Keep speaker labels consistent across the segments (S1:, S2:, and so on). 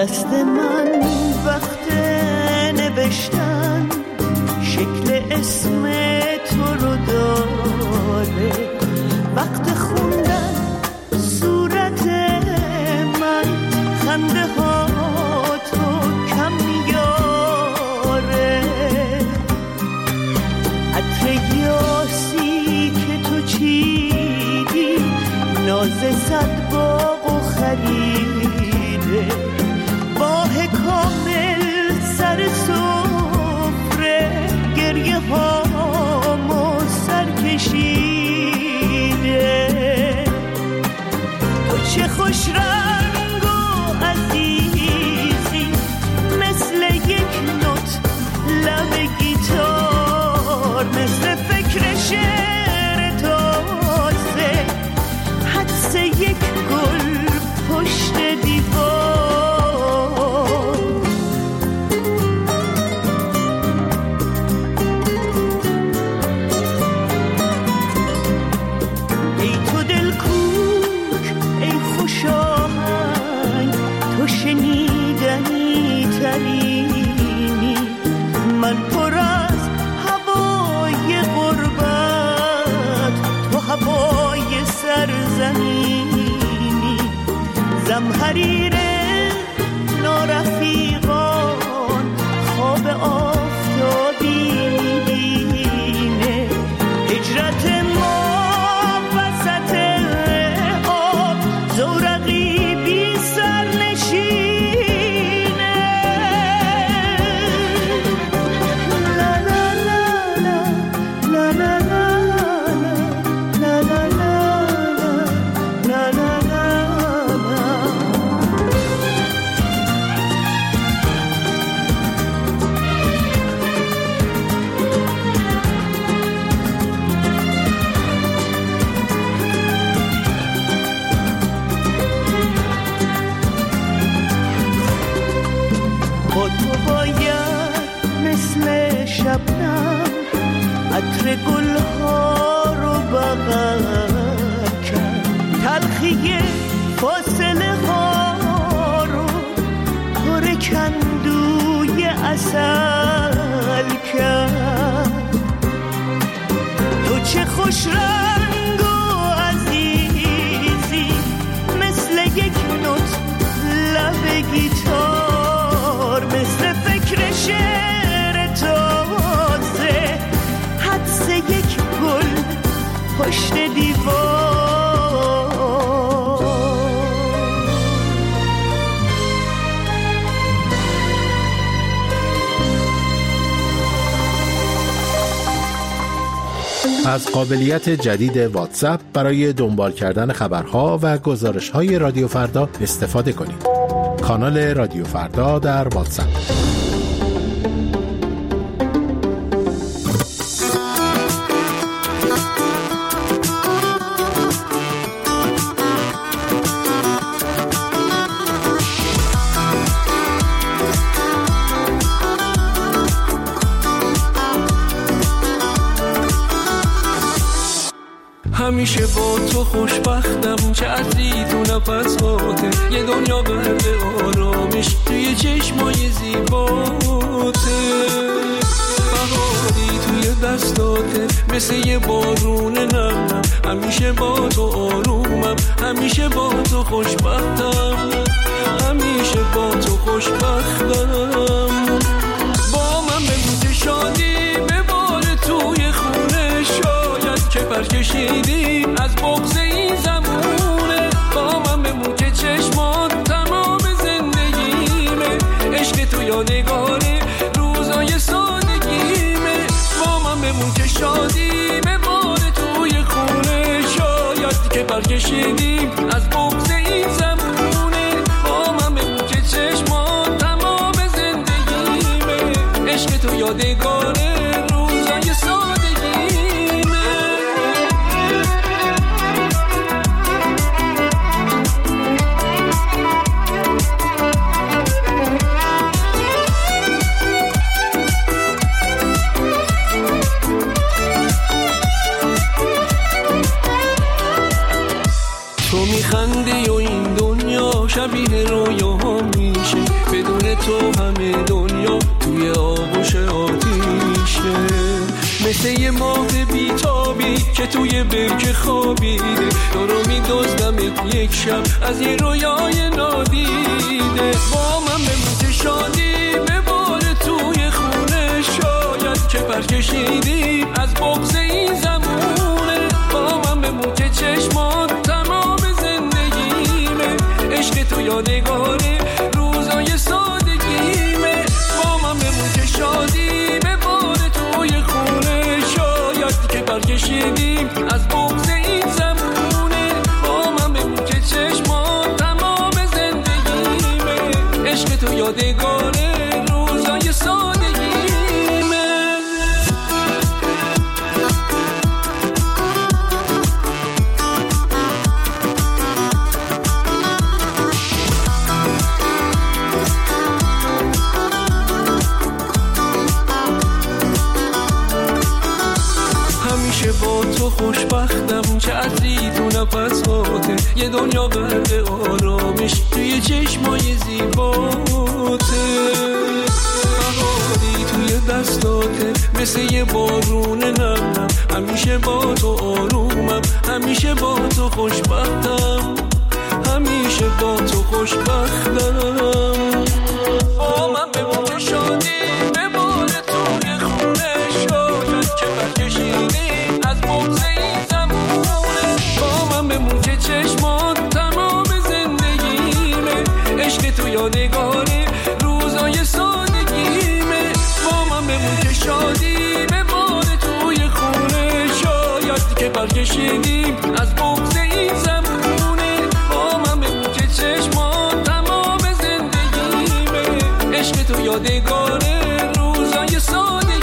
S1: دست من وقت نوشتن شکل اسم تو رو داره، وقت خوندن صورت من خنده ها تو کم میاره، عطر یاسی که تو چیدی ناز صد باغ و خریده، باه کامل سر سفره گریه هامو سر کشیده، تو چه خوش رنگ و عزیزی مثل یک نوت لب گیتار، مثل فکر شعر تازه حدس یک گل پشت دیوار. ای تو دل کوک ای خوش آهنگ، تو شنیدنی ترینی، من پر از هوای غربت، تو هوای سرزمینی، زمحریر نارفیقان خواب آفتابی میبینه، هجرت ما وسط آب زورقی بی سر نشینه، لا لا لا لا لا لا لا لا لا لا لا. با تو باید مثل شبنم عطر گلها رو بغل کرد، تلخی فاصله ها رو پر کندوی عسل کرد، تو چه خوش رنگ و عزیزی مثل یک نوت لب گیتار، مثل فکر شعر تازه حدس یک گل پشت دیوار.
S2: از قابلیت جدید واتساپ برای دنبال کردن خبرها و گزارش‌های رادیو فردا استفاده کنید. کانال رادیو فردا در واتساپ.
S3: همیشه با تو خوشبختم، چه عطری تو نفساته، یه دنیا برد آرامش توی چشمای زیباته، بهاری توی دستاته مثل یه بارون نرمم، همیشه با تو آرومم، همیشه با تو خوشبختم، همیشه با تو خوشبختم. با من بگو شادی بباره توی خونه، شاید که پرکشیدی از بغض این زمونه، با من بمون که چشمات تمام زندگیمه، عشق تو یادگاره روزای سادگیمه، با من بمون که شادی بباره توی خونه، شاید که پرکشیدی از بغض این زمونه، با من بمون که چشمات تمام زندگیمه، عشق تو یادگاره روزای سادگیمه. تو میخندی و این دنیا شبیه رویا میشه، تو همه دنیا توی آغوش آتیشه، مثل یه ماه بیتابی که توی برکه خوابیده، تو رو می‌دزدم یک شب از یه رویای نادیده. با من بمون که شادی بباره توی خونه، شاید که پرکشیدی از بغض این زمونه. با من بمون که چشمات تمام زندگیمه، عشق تو یادگاره روزای سادگیمه. با من بمون که شادی بباره توی خونه، شاید که پرکشیدیم از بغض این زمونه. با من بمون که چشمات تمام زندگیمه، عشق تو یادگاره روزای سادگیمه. همیشه با تو خوشبختم، چه عطری تو نفساته، یه دنیا غرق آرامش توی چشمای زیباته. بهاری توی دستاته مثل یه بارون نمم، همیشه با تو آرومم، همیشه با تو خوشبختم، همیشه با تو خوشبختم. با من بمون شادی بباره توی خونه، شاید که برکشیدی از بغض این زمونه. با من بمون که چشمات تمام زندگیمه، عشق تو یادگاره روزای سادگیمه. با من بمون که شادی بباره توی خونه، شاید که برکشیدیم از بغض این زمونه. با من بمون که چشمات تمام زندگیمه، عشق تو یادگاره روزای سادگیمه.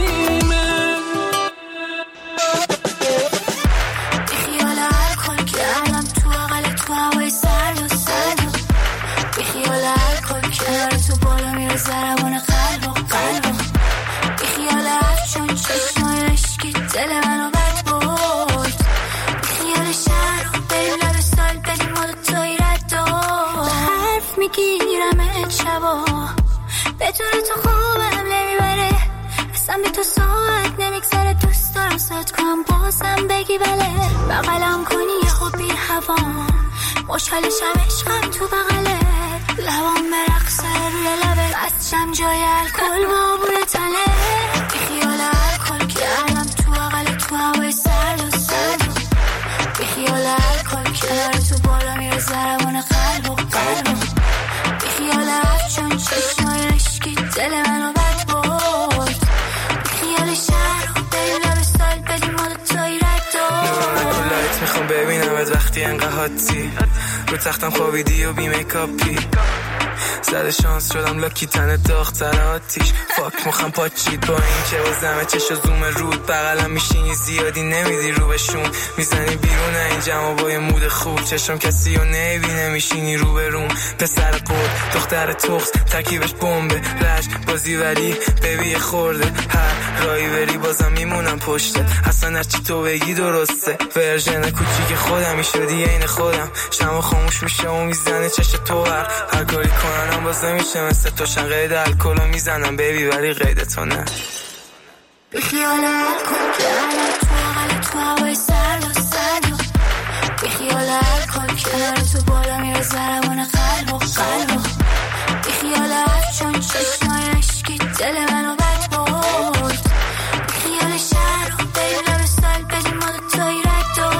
S4: بیخیال الکل کردم تو اقل تو هوای سرد و سرد، بیخیال الکل کنار تو بالا میره ضربان قلب و قلب، بیخیال چون چشمای عشقی دل منو بد برد، بیخیال شهر رو بریم لب سال بدیم ما دوتایی رد و به حرف میگیرم شبا، بدون تو خوبم نمیبره، اصلا بی تو ساعت نمیگذره، دوست دارم ساعت کنم بازم بگی بله، بغلم کنی یه خوب بی هوام، مشکلشم عشقم تو بغله، لبام برقصه روی لبه، بستشم جای الکل با بوی تنه. بیخیال الکل کردم تو اقل تو هوای سرد و سرد، بیخیال الکل کنار تو بالا میره ضربان قلب و قلب، بیخیال چون چشمای عشقی دل منو بد برد، بیخیال شهر رو بریم لب سال بدیم ما دوتایی رد و
S5: لایت میخوام ببینمت وقتی انقدر حاتی، رو تختم خوابیدی و بی میکاپی، زده شانس شدم لاکی تن داغ‌تر آتیش، فاک مخم پاچید با این که بازمه چش و زوم رود، بغلم میشینی زیادی نمیدی رو بهشون، میزنی بیرون این جمع با یه مود خوب، چشم کسی رو نمیبینه میشینی رو به روم، پسر قول دختر تخص ترکیبش بمبه، رشت بازی ولی ببی خورده، هر رایی بری بازم میمونم پشته، اصلا هرچی تو بگی درسته، ورژن کوچیک خودم شدی عین خودم، شمع خاموش میشه و میزنه چش تو هر کاری کننم باز نمیشه مثل تو، شن قید الکلو میزنم بیبی ولی قید تو نه.
S4: بیخیال الکل کردم تو اقل تو هوای سرد و سرد، بیخیال الکل کنار تو بالا میره ضربان قلب و قلب، بیخیال چون چشمای عشقی دل منو بد برد، بیخیال شهر رو بریم لب سال بدیم ما دوتایی رد و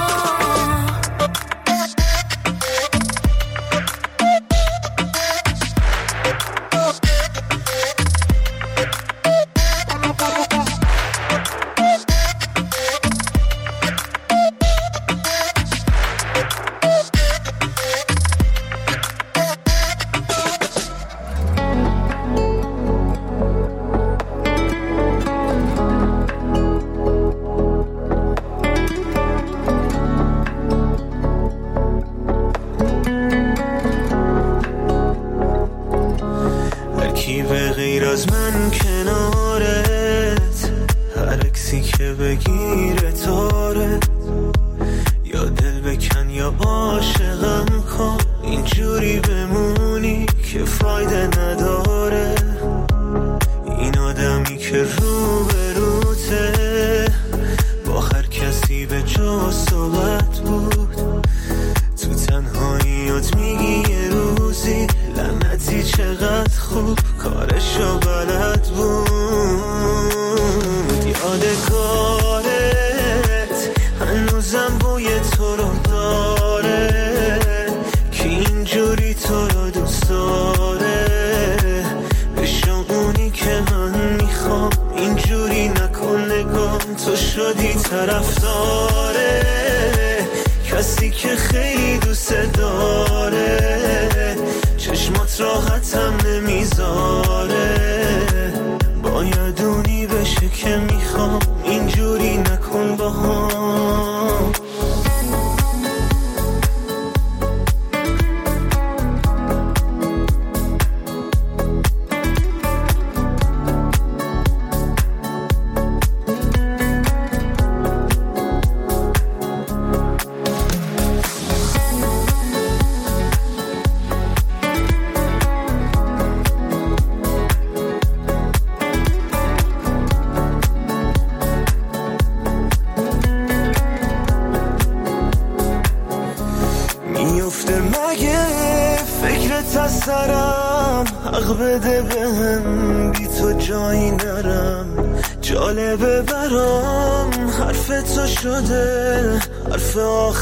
S6: بگیره تاره، یا دل بکن یا عاشقم کن، اینجوری بمونی که فایده نداره. داره این آدمی که روبروته با هر کسی به جا صحبت بود تو تنهاییات میگی یه روزی لعنتی چقدر خوب کارشو بلد بود یادگارت هنوزم بوی تو رو داره که اینجوری تو رو دوست داره بشو اونی که من میخوام اینجوری نکن نگام تو شدی طرفداره کسی که خیلی دوست داره چشمات راحتم نمیذاره باید اونی بشه که میخوام اینجوری نکن با هم حق بده بهم بی تو جایی نرم جالبه برام حرف تو شده حرف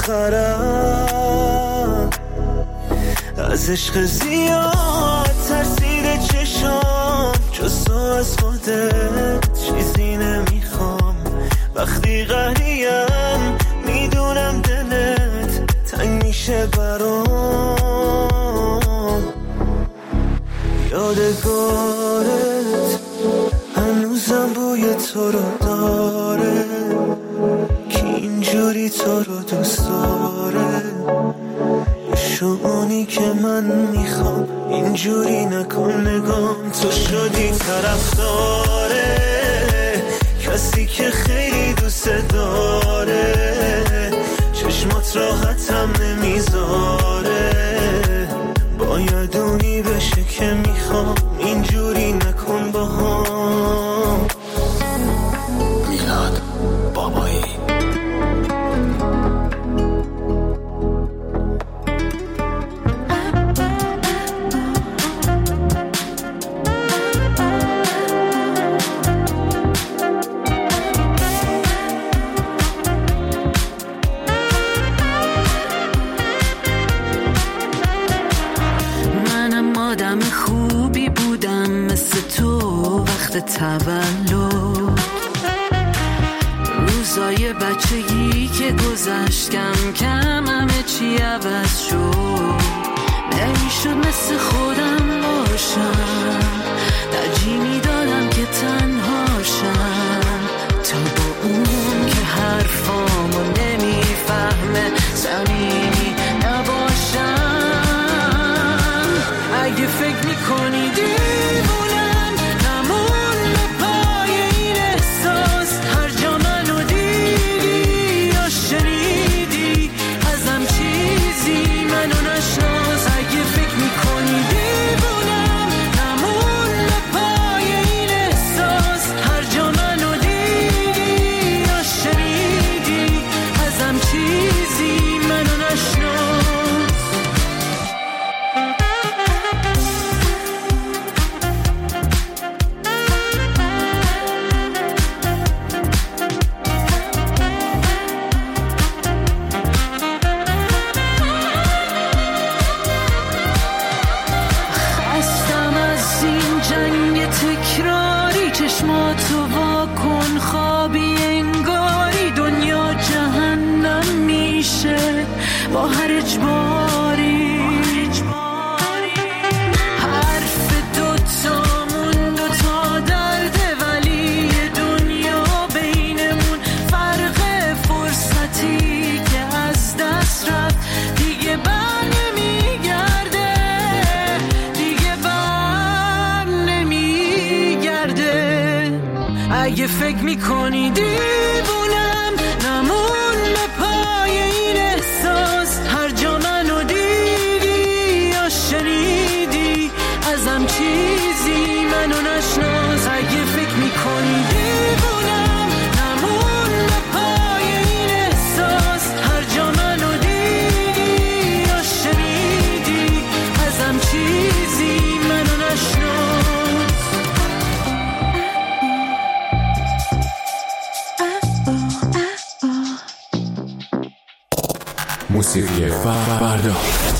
S6: آخرم از عشق زیاد ترسیده چشام جز تو از خودت چیزی نمیخوام وقتی قهریم میدونم دلت تنگ میشه برام یادگارت هنوزم بوی تو رو داره که اینجوری تو رو دوست داره شونی که من میخوام اینجوری نکن نگام تو شدی طرفداره کسی که خیلی دوست داره چشمات راحتم نمیذاره باید اونی بشه که میخوام اینجوری نکن با هم
S7: میلاد بابایی
S8: تولد روزای بچگی که گذشت کم کم همه چی عوض شد نمیشد مثل خودم باشم ترجیح میدادم که تنهاشم تا با اون که حرفامو نمیفهمه صمیمی نباشم اگه فکر میکنی دیوونم با هر اجباری حرف دوتامون دوتا درده ولی دنیا بینمون فرق فرصتی که از دست رفت دیگه بر نمیگرده دیگه بر نمیگرده اگه فکر میکنی دیوونم نمون به پای این احساس هر جا منو دیدی یا شنیدی ازم چیزی
S2: موسیقی فردا.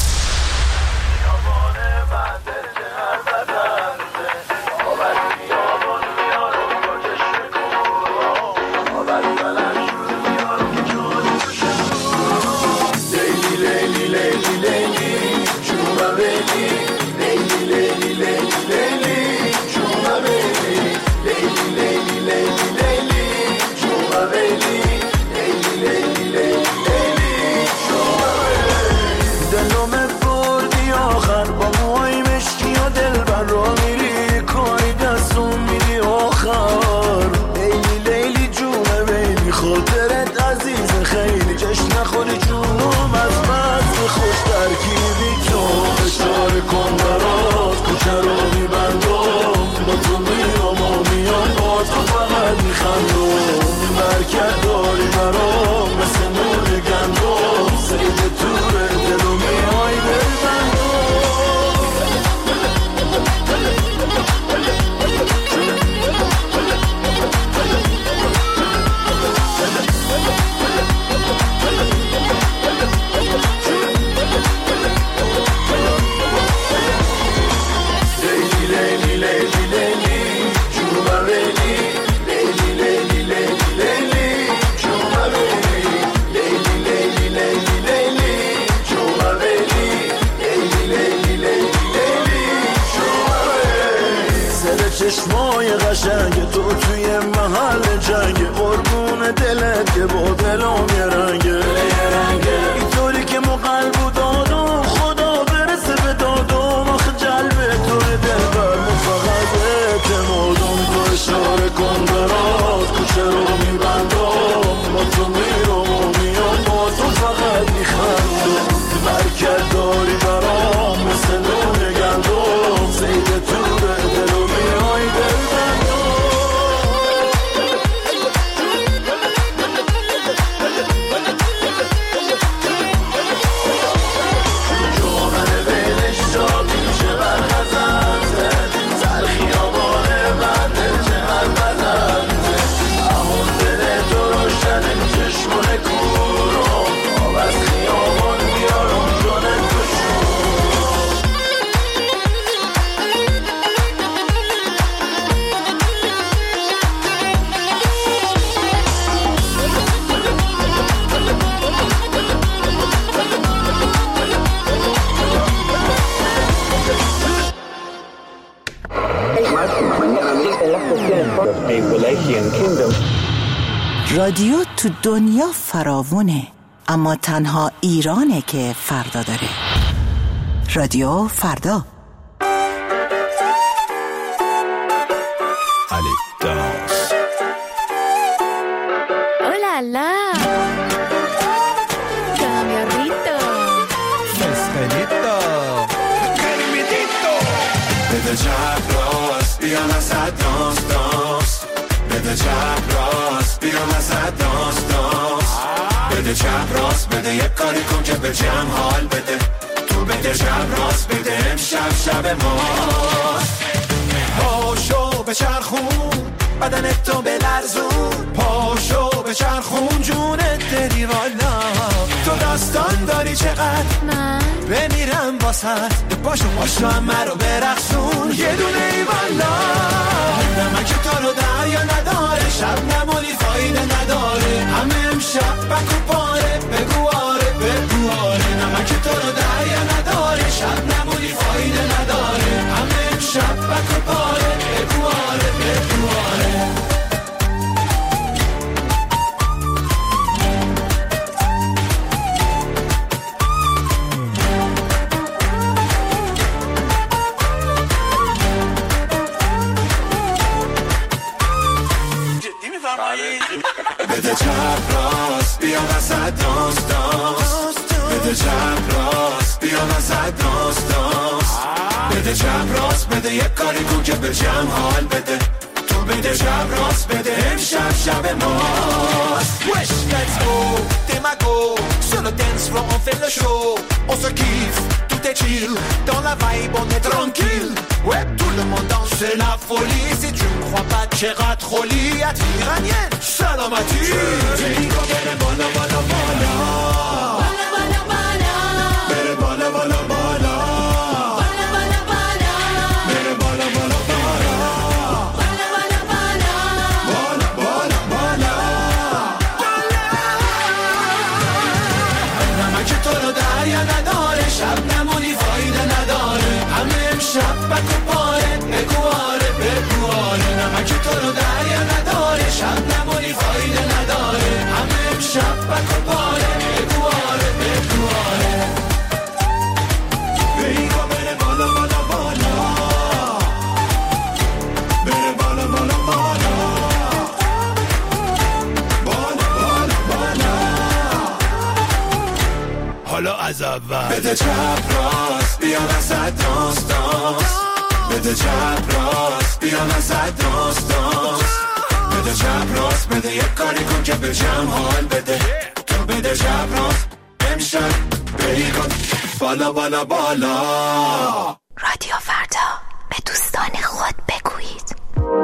S6: چشمای قشنگ تو توی محل جنگ قربون دلت که با دلم یه رنگه اینطوری که ما قلب و دادم خدا برسه به دادم آخه جلبه توی دلبر ما فقط اعتمادم تو اشاره کن برات کوچه رو میبندم با تو میرم و میام با تو فقط میخندم برکت داری برام مثل نون گندم زید تو دل و میای دل
S7: رادیو تو دنیا فراوونه، اما تنها ایرانه که فردا داره. رادیو فردا.
S9: Hola, cambiarrito,
S10: Estelito,
S3: بده چپ راست بیا وسط دانس دانس بده چپ راست بیا وسط دانس دانس بده چپ راست بده یک کاری کن که به جمع حال بده تو بده چپ راست بده امشب شب ماست پاشو به چرخون بدنت تو بلرزون پاشو به چرخون جونت دری والا تو داستان داری چقدر
S9: من
S3: بمیرم واسط پاشو پاشو همه رو برقصون یه دونه ای والا نمک تو رو دریا نداره شب نمونی فایده نداره همه امشب بکو پاره بگو آره بگو آره نمک تو رو دریا نداره شب نمونی فایده نداره همه امشب بکو پاره بگو آره بگو آره بده چپ راست بیا وسط دانس دانس بده چپ راست بیا وسط دانس دانس بده چپ راست بده یک کاری کن که به جمع حال بده تو بده چپ راست بده امشب شب ماست Wesh, let's go, t'es ma go Sur le dance floor on fait le show On se kiffe, tout est chill Dans la vibe on est tranquille Ouais, tout le monde danse, c'est la folie Si tu ne crois pas, t'es trolley Iranienne, salamati Tu dis qu'on est bola, bola, bola Bola, bola, bola
S6: اول. بده چپ راست بیا وسط داستان، بده چپ راست بیا وسط داستان، بده چپ راست بده یک کاری کن که به جمع حال بده. تو بده چپ راست امشب بری کن بالا بالا بالا.
S4: رادیو فردا، به دوستان خود بگویید.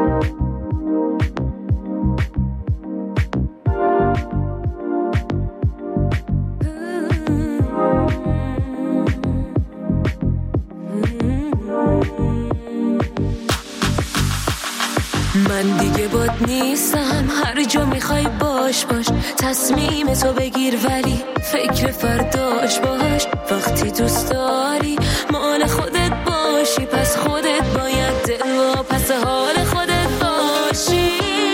S9: من دیگه باد نیستم، هر جا میخوای باش باش، تصمیم تو بگیر ولی فکر فرداش باش. وقتی دوست داری مال خودت باشی، پس خودت باید دل و پس حال خودت باشی.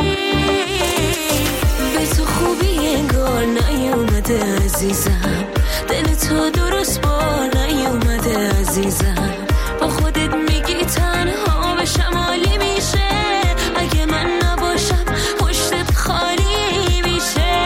S9: به تو خوبی انگار نیومده عزیزم، دل تو درست با نیومده عزیزم. با خودت میگی تنها به شمالی میشه، اگه من نباشم پشتت خالی میشه.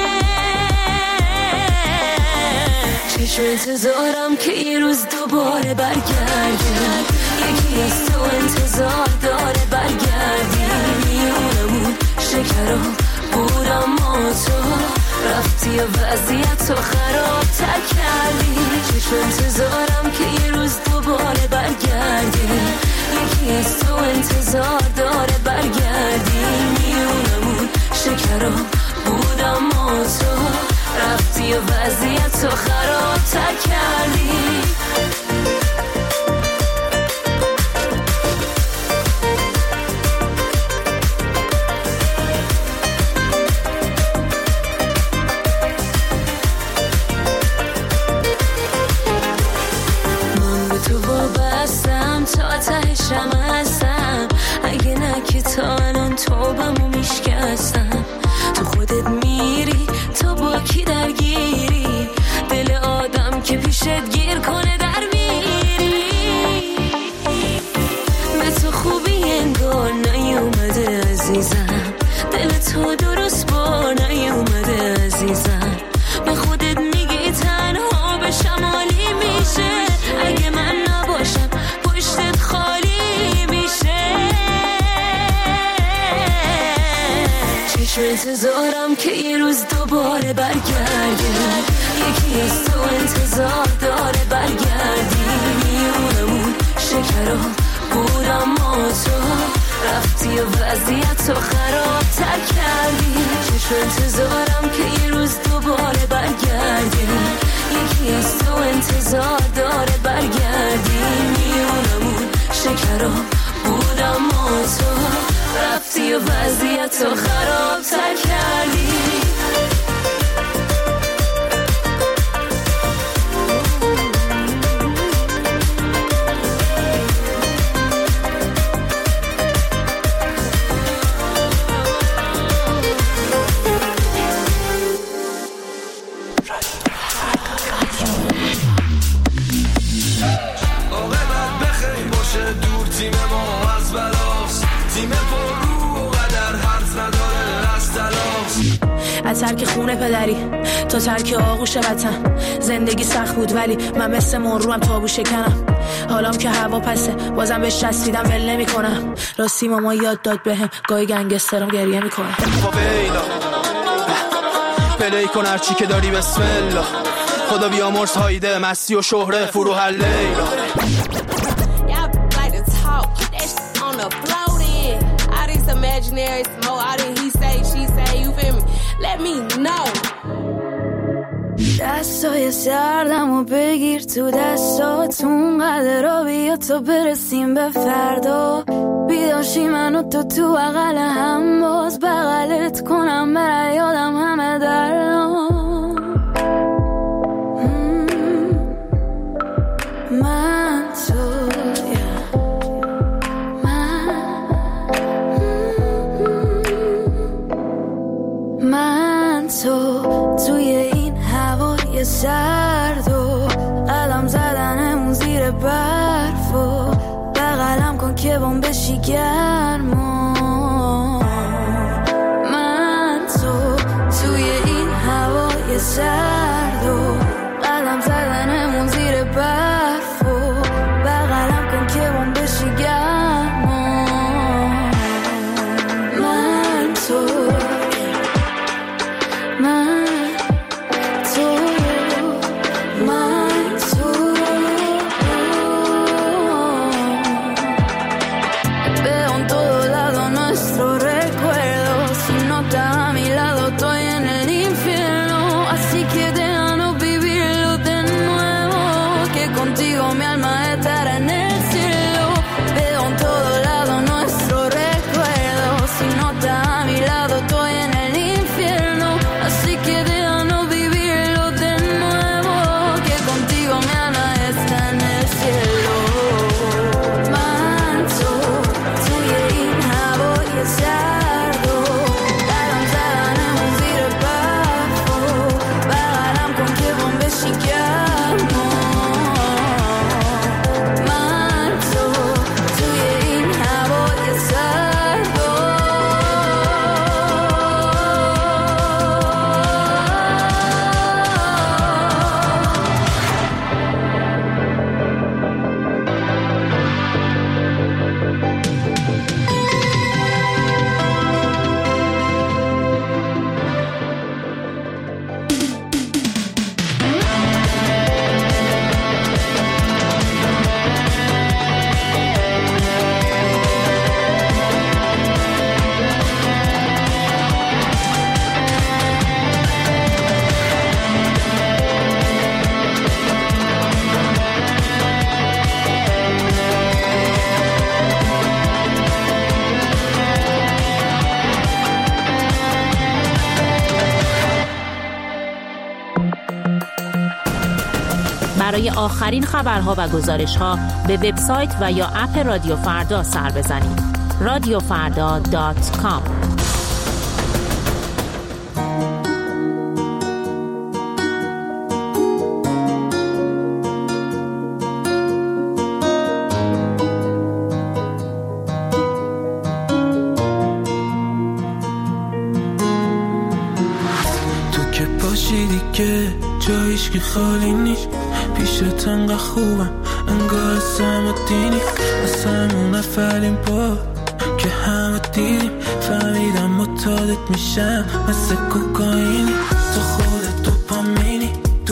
S9: چشم انتظارم که یه روز دوباره برگردیم، یکی از تو انتظار داره برگردی. میونمون شکرا بود اما تو رفتی و وضعیت تو خراب تر کردی. چشم انتظارم که یه روز دوباره برگردیم، یکی از تو انتظار داره برگردی. میونمون شکرا بود اما تو رفتی و وضعیت تو خراب تر کردی. تا تهشم هستم، اگه نه که تا الان توبمو میشکستم. تو خودت میری تو با کی درگیری، دل آدم که پیشت گیر کنه در میری. به تو خوبی انگار نیومده عزیزم، دل تو درست با نیومده عزیزم. به خودت میگی تنها به شمالی میشه، اگه من نباشم پشتت خالی میشه. چشم انتظارم که یه روز دوباره برگردیم، یکی از تو انتظار داره برگردی. میونمون شکرا بود اما تو رفتی و وضعیت تو خراب تر کردی. چشم انتظارم که یه روز دوباره برگردیم، یکی از تو انتظار داره برگردی. میونمون شکرا بود اما تو رفتی و وضعیت تو خراب تر کردی.
S11: از ترک خونه پدری تا ترک آغوش وطن، زندگی سخت بود ولی من مثل مروم تابو شکنم. حالام که هوا پسه بازم بهش چسبیدم ول نمی کنم. راستی ماما یاد داد بهم گاهی گنگسترم گریه میکنه.
S12: فویلا پلی کن هرچی که داری بسم الله، خدا بیامرز هایده مستی و شهره فروح لیلا.
S13: Imaginary smoke, all that he say, she say, you feel me? Let me know.
S14: دستای سردمو بگیر تو دستاتون، قدر بیا تا برسیم به فردا. بیداشی منو تو بغل هم، باز بغلت کنم بره یادم همه درام. من تو من تو توی این هوای سرد و قدم زدنمون زیر برف و بغلم کن که بام بشی گرما. من تو توی این هوای سرد و قدم زدنمون
S15: برای آخرین خبرها و گزارش‌ها به وبسایت و یا اپ رادیو فردا سر بزنید. radiofarda.com.
S3: که جایش که خالی نیست پیشت انقدر خوبم انگار سمتینی از همون اولین بار که همه دیدیم فهمیدم متعادت میشم مثل کوکائینی تو خودت دوپامینی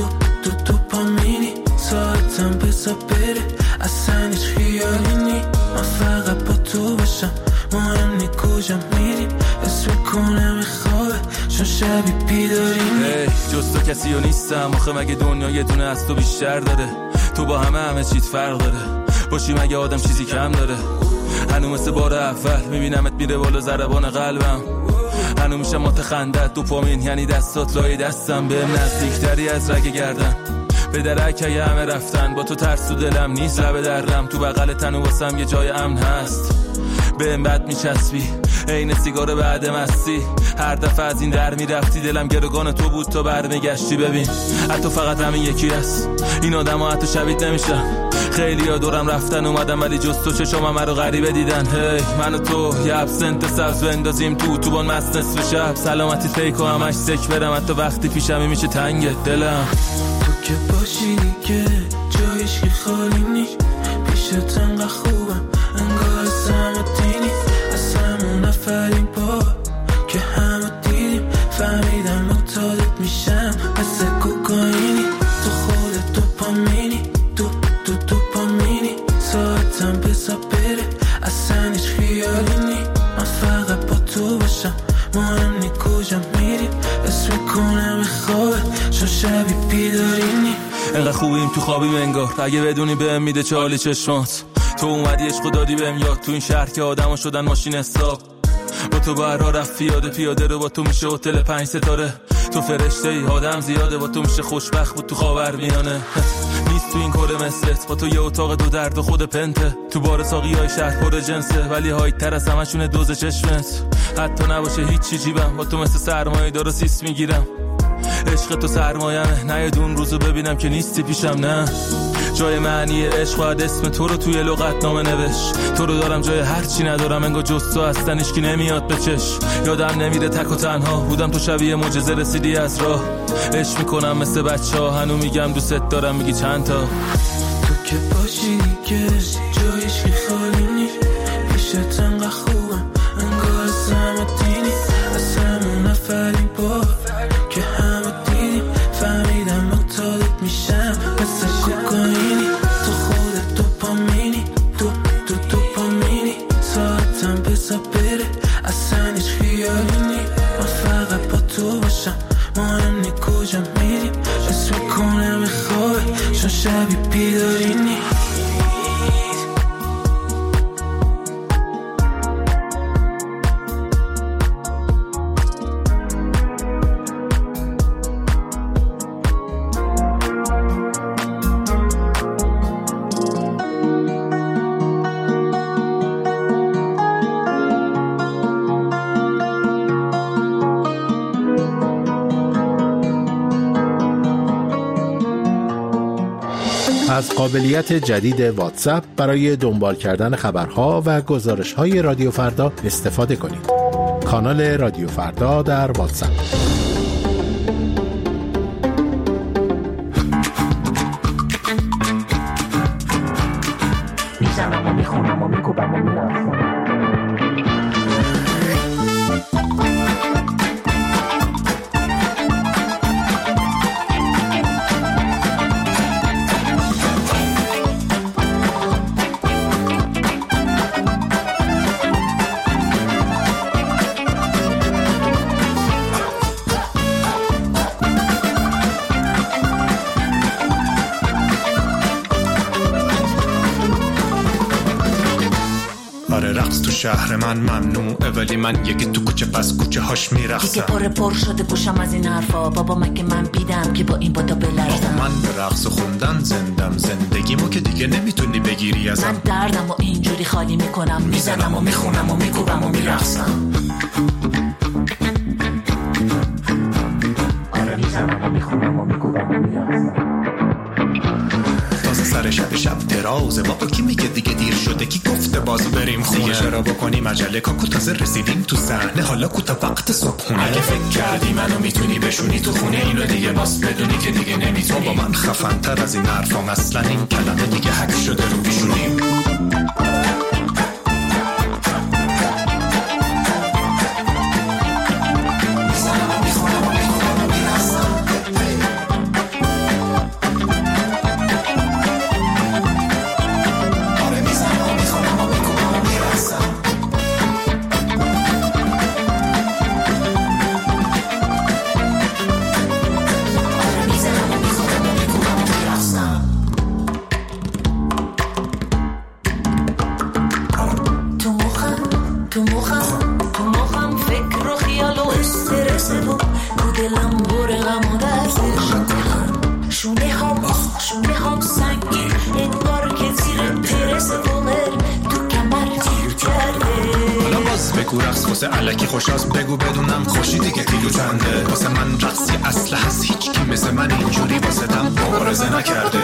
S3: دوپامینی ساعتم بزا بره اصلا هیچ خیالی نی من فقط با تو باشم مهم نی کجا میریم اسم کنم خوابه چون شبی بیداریم
S16: جز تو کسی رو نیستم آخه مگه دنیا یه دونه از تو بیشتر داره تو با همه چیز فرق داره باشی مگه آدم چیزی کم داره هنو مثل بار اول میبینمت میره بالا ضربان قلبم هنو میشم متخندت دوپامین یعنی دستات لای دستم بهم نزدیکتری از رگ گردن به درکه همه رفتن با تو ترس تو دلم نیست لب دردم تو بغل تنو واسم یه جای امن هست بهم بد میچسبی عین سیگار بعد مستی هر دفعه از این در میرفتی دلم گروگان تو بود تا برمیگشتی ببین حتی فقط همین یکی هست این آدم ها حتی شبیه نمیشن خیلی ها دورم رفتن اومدم ولی جز تو چشم من رو غریبه دیدن هی من و تو یه ابسنت سبز بندازیم تو بان مست نصف شب سلامتی فیک و همش سک برم حتی وقتی پیشمی میشه تنگ دلم
S3: تو که باشی دیگه جایش که خالی نیست پیشت انقدر خوبم انگار سمتینی از همون اولین بار که همه دیدیم فهمیدم متعادت میشم مثل کوکائینی تو خودت دوپامینی دوپامینی ساعتم بزا بره اصلا هیچ خیالی نی من فقط با تو باشم مهم نی کجا میریم اسم کنم خوابه چون شبی بیدارینی
S16: انقدر خوبیم تو خوابیم انگار اگه بدونی بهم میده چالی چشمات تو اومدی عشق دادی بهم یاد تو این شهر که آدما شدن ماشین حساب با تو برا رفت پیاده رو با تو میشه هتل 5 ستاره تو فرشته ای آدم زیاده با تو میشه خوشبخت بود تو خاورمیانه نیست تو این کره مثلت با تو یه اتاق دو درد و خود پنته تو بار ساقیای شهر پر جنسه ولی هایت تر از همشونه دوز چشمت حتی نباشه هیچ چی جیبم با تو مثل سرمایه دار و سیس میگیرم عشق تو سرمایمه نه دون روزو ببینم که نیستی پیشم نه جای معنی عشق و اسم تو رو توی لغتنامه نوش تو رو دارم جای هر چی ندارم انگار جز تو هستن هیچکی نمیاد به چش یادم نمیره تک و تنها بودم تو شبیه معجزه رسیدی از راه عشق میکنم مثل بچه‌ها هنو میگم دوست دارم میگی چند تا
S3: تو که باشی دیگه جایش که خالی نیست پیشت انقدر خوبم انگار سمتینی از همون اولین بار که همه دیدیم فهمیدم متعادت میشم مثل کوکائینی تو خودت دوپامینی دوپامینی ساعتم بزا بره اصلا هیچ خیالی نی من فقط با تو باشم مهم نی کجا میریم اسم کنم خوابه چون شبی بیدارینی
S2: از قابلیت جدید واتساپ برای دنبال کردن خبرها و گزارش‌های رادیو فردا استفاده کنید. کانال رادیو فردا در واتساپ.
S17: میزنم و میخونم و میکوبم و میرم
S18: شهر من ممنوعه، ولی من یکی تو کوچه پس کوچه هاش میرقصم.
S19: دیگه پر شده گوشم از این حرفا، بابا مگه من بیدم که با این بادا بلرزم.
S18: من به رقص و خوندن زندم، زندگیمو که دیگه نمیتونی بگیری ازم.
S19: من دردم و اینجوری خالی میکنم، میزنم و میخونم و میکوبم و میرقصم.
S17: آره میزنم و میخونم و میکوبم و میرقصم.
S18: تازه سر شب درازه، بابا کی میگه دیگه دیر شده، کی گفته باز بریم خونه؟ دیگه چرا بکنی مجله کاکو، تازه رسیدیم تو صحنه، حالا کوتا وقت صبحونه. اگه فکر کردی منو میتونی بشونی تو خونه، اینو دیگه باز بدونی که دیگه نمیتونی. بابا من خفن تر از این حرفام، اصلا این کلمه دیگه حک شده رو بیشونیم. الکی خوشاست بگو بدونم خوشی دیگه کیلو چنده. واسه من رقصی اصل هست، هیچ کی مثل من اینجوری واسه دم مبارزه نکرده.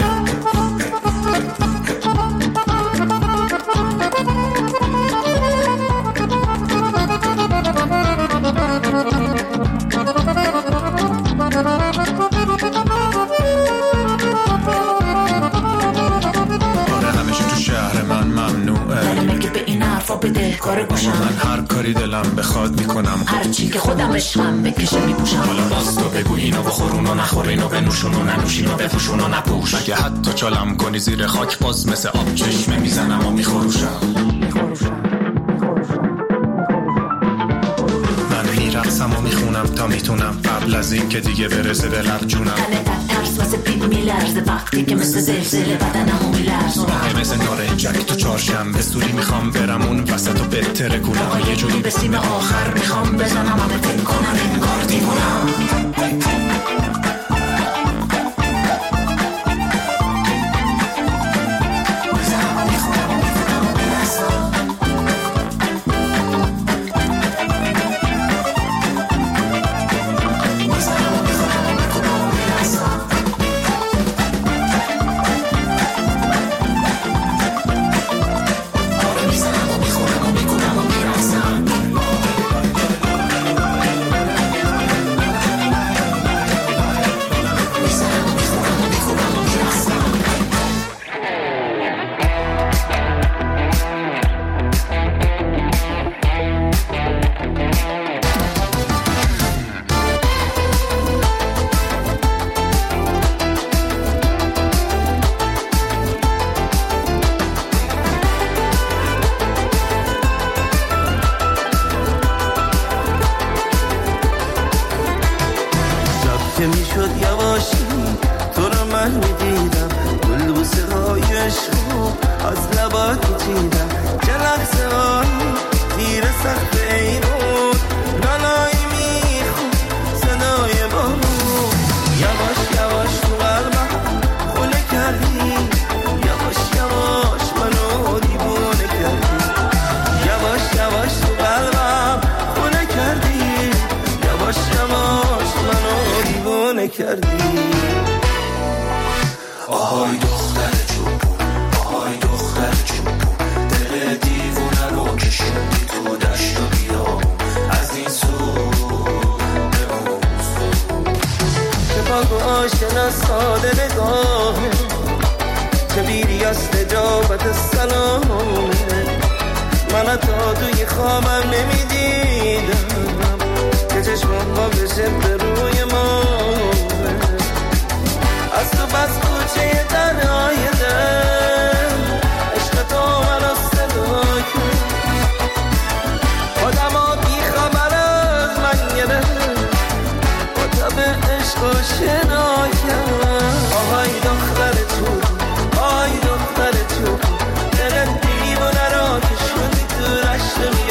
S18: من هر کاری دلم بخواد میکنم،
S19: هر چی که خودم عشقم بکشه میپوشم.
S18: حالا باز تو بگو اینو بخورون و نخورین و بنوشون و ننوشین و بپوشون و نپوش. اگه حتی چالم کنی زیر خاک، باز مثل آب چشمه میزنم و میخوروشم. من میرقصم و میخونم تا میتونم، قبل از این که دیگه برسه به لب جونم.
S19: ترس واسه پیل میلرزه وقتی که مثل زلزله بدنمو میلرزونم.
S18: مثل نارنجک تو چهارشنبه سوری میخوام برم اون وسط و بهتره کنم.
S19: یه جوری به سیم آخر میخوام بزنم همه فکر کنم انگار دیوونم.
S3: آهای دختر چوبون، آهای دختر چوبون، دل دیوونه رو کشوندی تو دشت و بیابون، از این سو به اون سو.
S6: که پاک و آشنا ساده نگاهه، که بیری از نجابت سلامه. من تا توی خوابم نمیدیدم که چشمم با بشه به روی ما. از تو بس کوچه تنهای دل، عشق تو منو صدا کرد. خودم ها بی خبر از من گرفت، با تب عشق و شنا کرد. آهای دختر تو، آهای دختر تو، دل دیوونه را کشوندی تو رشت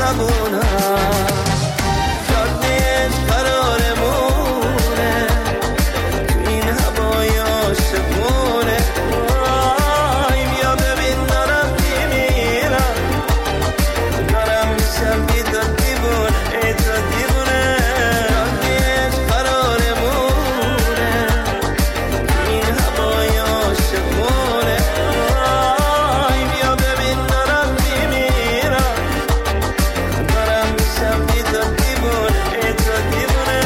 S6: زبونم جادهش قرارمونه تو این هوای عاشقونه وای بیا ببین دارم میمیرم دارم میشم بیدار دیوونه ای تو دیوونه جادهش قرارمونه تو این هوای عاشقونه وای بیا ببین دارم میمیرم دارم میشم بیدار دیوونه ای تو دیوونه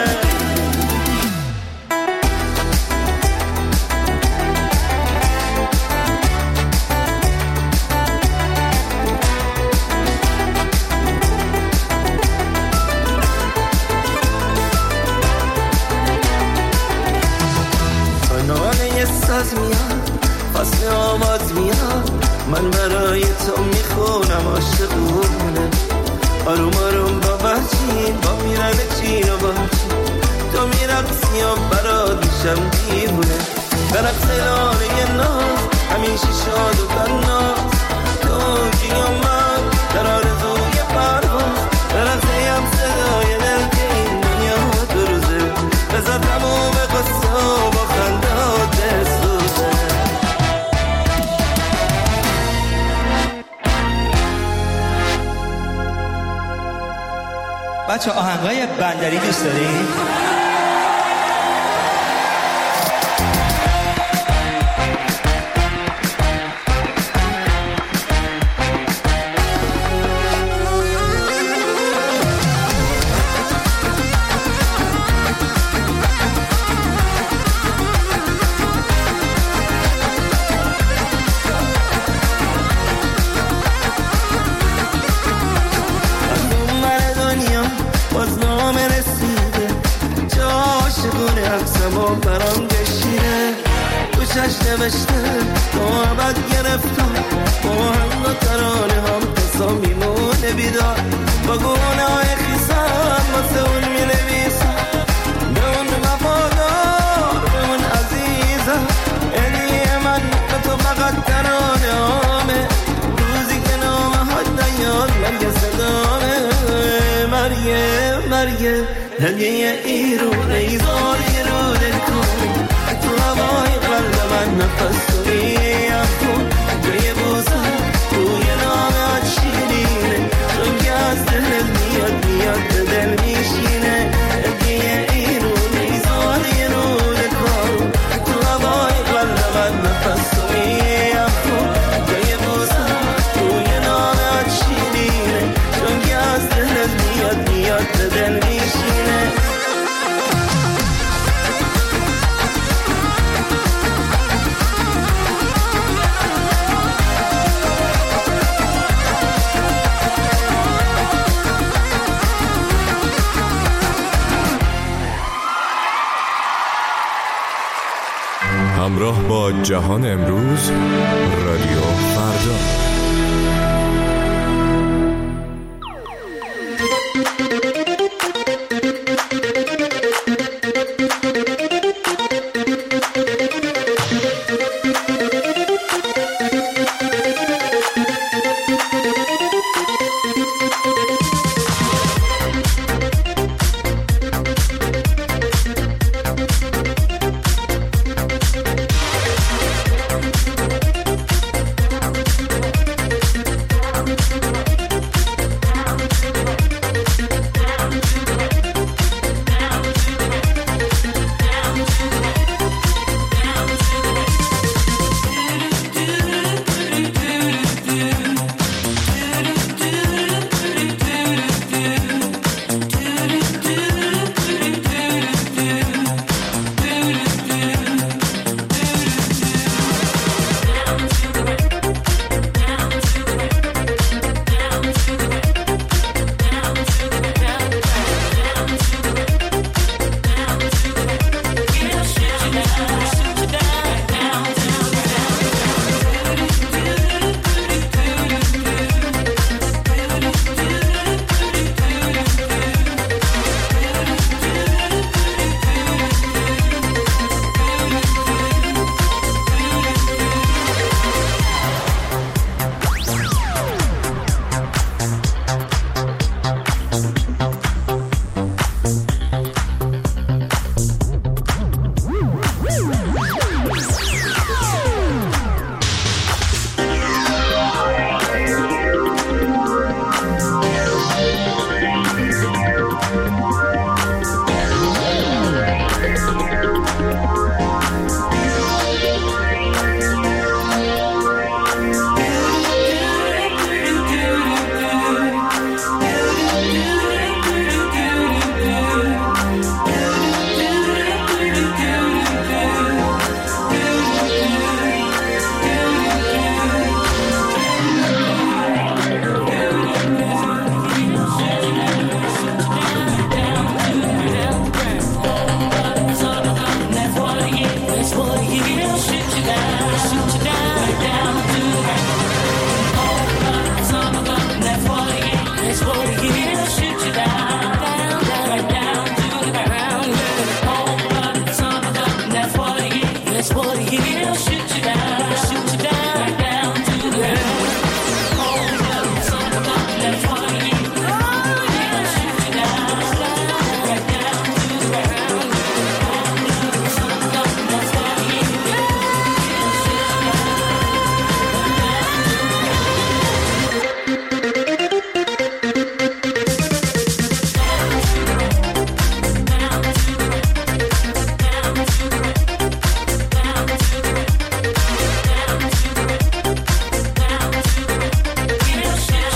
S6: سانانه یه ساز میاد فصل آواز میاد من برای تو میخونم عاشقونه آروم آروم با بچین با میرم چین و بچین تو میرقصی و برات میشم دیوونه برقص لانه ناز همیشه شاد و تناز تو جی و من در آرزوی پرواز برقصه هم صدای دل که این دنیا دو روزه بذار تموم قصه و با خندات بسوزه
S20: بچه آهنگای بندری دوست دارید؟ برام کشیده تو چشم نوشته محبت گرفتم آهنگ و ترانه هم قصا میمونه بیدار با گونه های خیسم واسه اون مینویسم به اون وفادار به اون عزیزم هدیه من به تو فقط ترانه هامه روزی که نامه ها نیاد من که صدامه مریم هدیه ایرونه ایزار رو دل کن تو هوای قلب من نفس تو میافکن جای بوزم روی نامت شیرینه چون که از دل میاد به دل میشینه هدیه ایرونه ایزار رو دل کن تو هوای قلب من نفس تو میافکن جای بوزم روی نامت شیرینه چون که از دل میاد به دل میشینه
S21: همراه با جهان امروز رادیو فردا.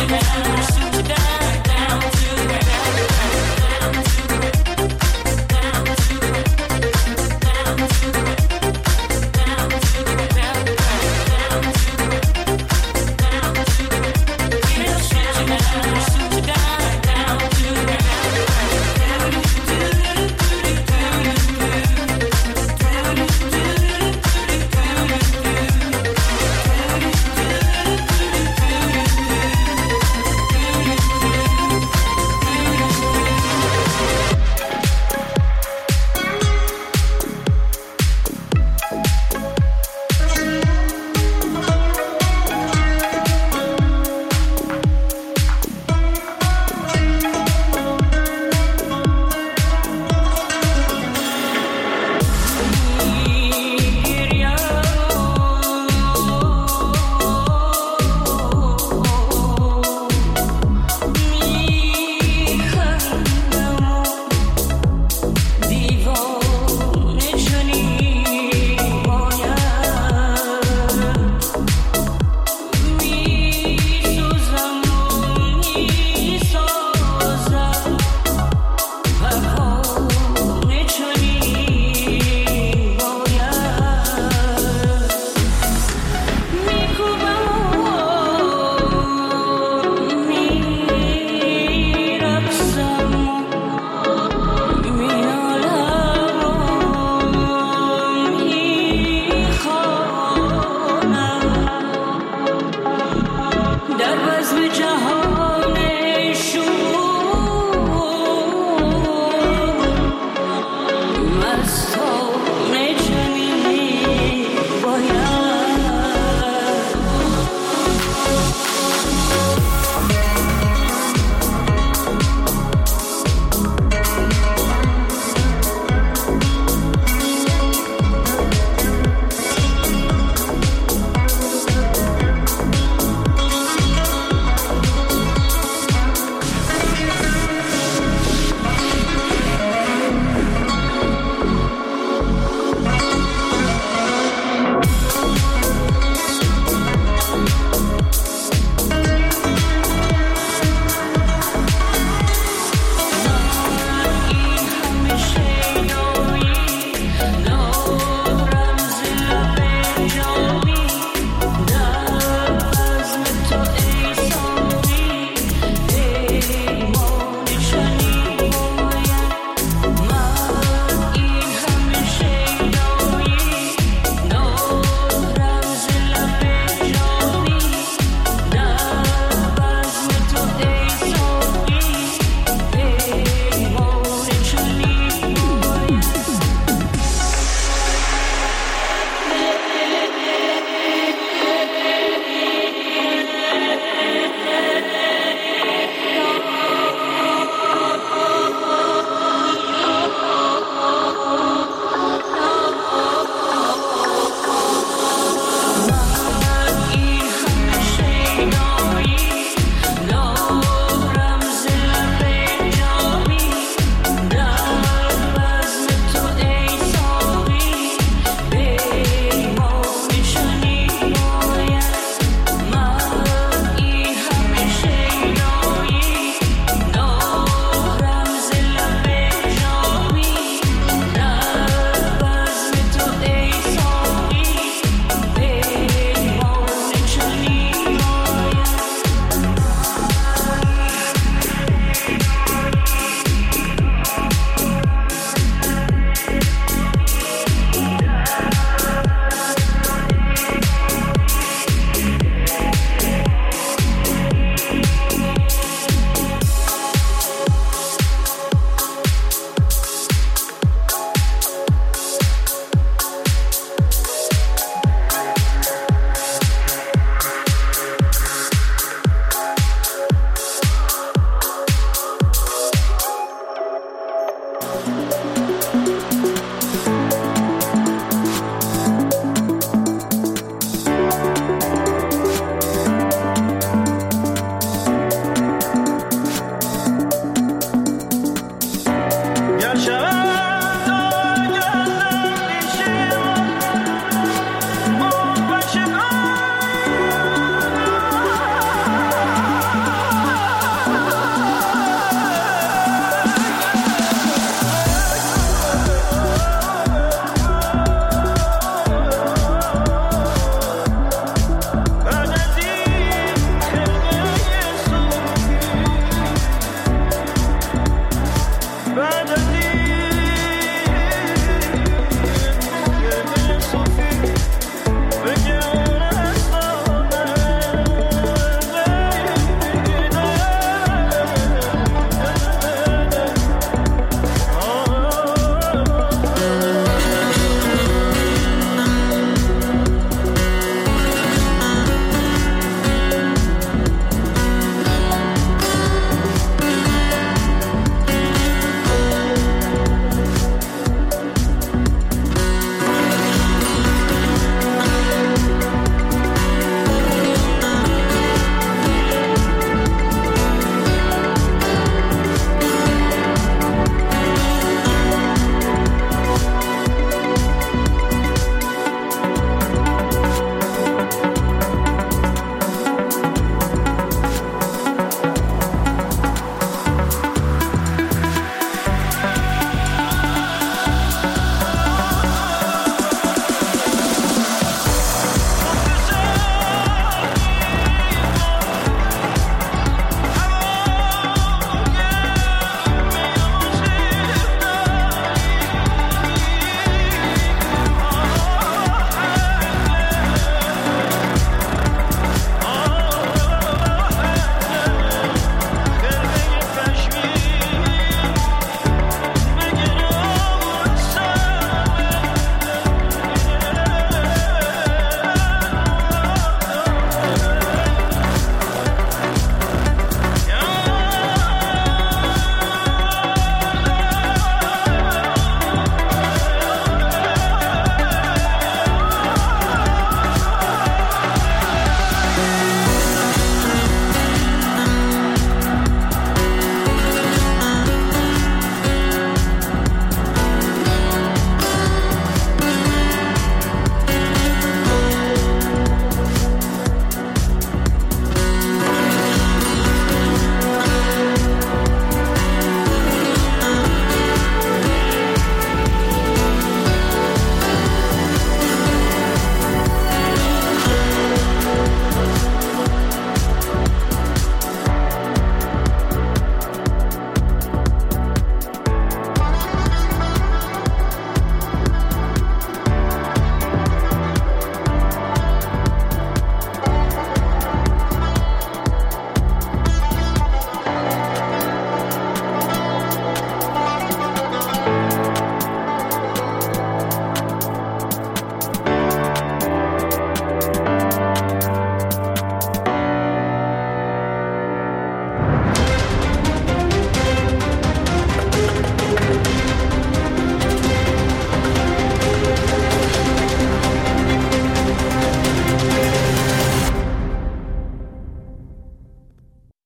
S9: در بزم جهان